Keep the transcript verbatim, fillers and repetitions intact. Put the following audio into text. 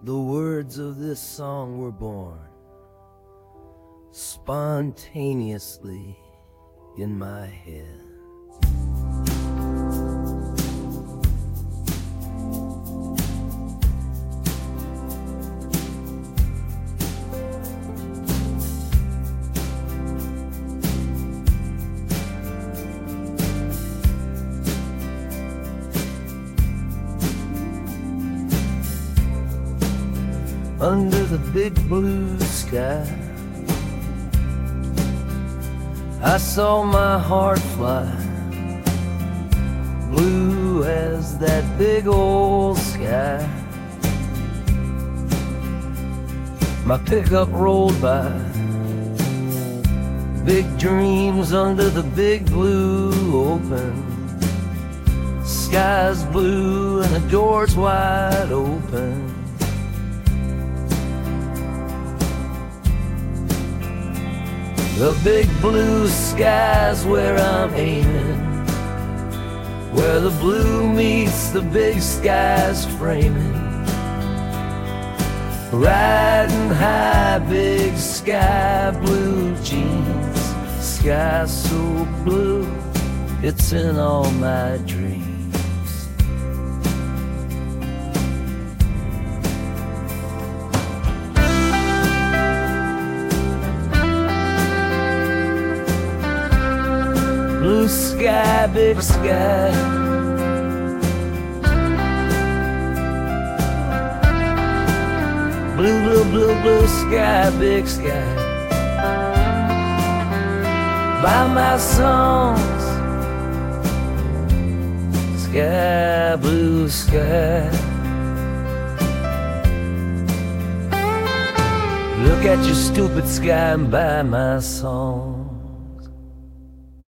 The words of this song were born spontaneously in my head. Under the big blue sky, I saw my heart fly, blue as that big old sky. My pickup rolled by, big dreams under the big blue open. Sky's blue and the door's wide open. The big blue sky's where I'm aiming, where the blue meets the big sky's framing. Riding high, big sky blue jeans, sky so blue, it's in all my dreams. Blue sky, big sky, blue, blue, blue, blue sky, big sky. By my songs, sky, blue sky. Look at your stupid sky and buy my song.